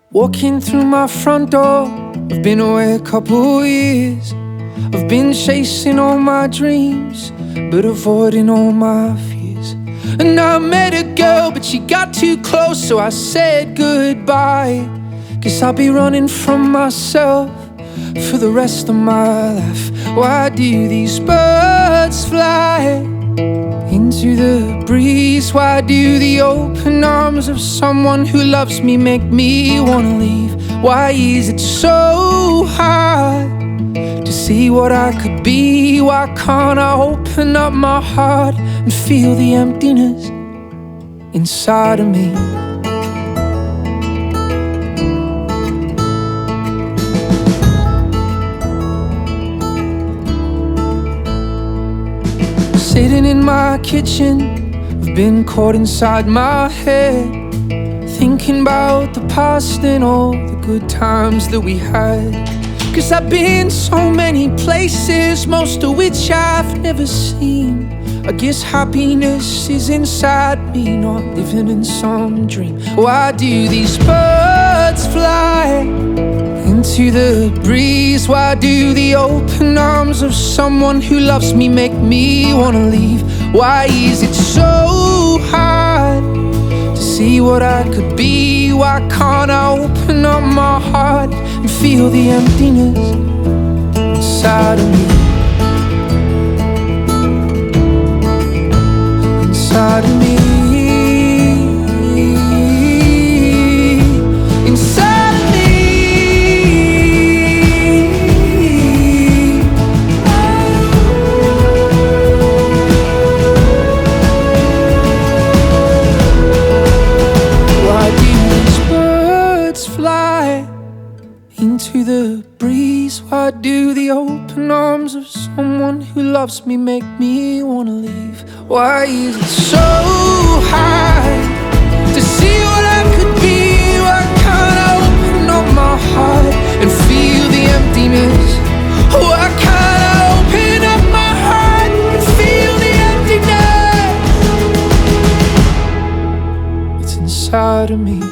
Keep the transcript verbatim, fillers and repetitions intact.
Walking through my front door, I've been away a couple years. I've been chasing all my dreams, but avoiding all my fears. And I met a girl, but she got too close, so I said goodbye. Guess I'll be running from myself for the rest of my life. Why do these birds fly into the breeze? Why do the open arms of someone who loves me make me wanna leave? Why is it so hard to see what I could be? Why can't I open up my heart and feel the emptiness inside of me? Sitting in my kitchen, I've been caught inside my head, thinking about the past and all the good times that we had. Cause I've been so many places, most of which I've never seen. I guess happiness is inside me, not living in some dream. Why do these birds fly into the breeze? Why do the open arms of someone who loves me make me wanna leave? Why is it so hard to see what I could be? Why can't I open up my heart and feel the emptiness inside of me? Inside of me. Into the breeze, why do the open arms of someone who loves me make me wanna leave? Why is it so hard to see what I could be? Why can't I open up my heart and feel the emptiness? Why can't I open up my heart and feel the emptiness? It's inside of me.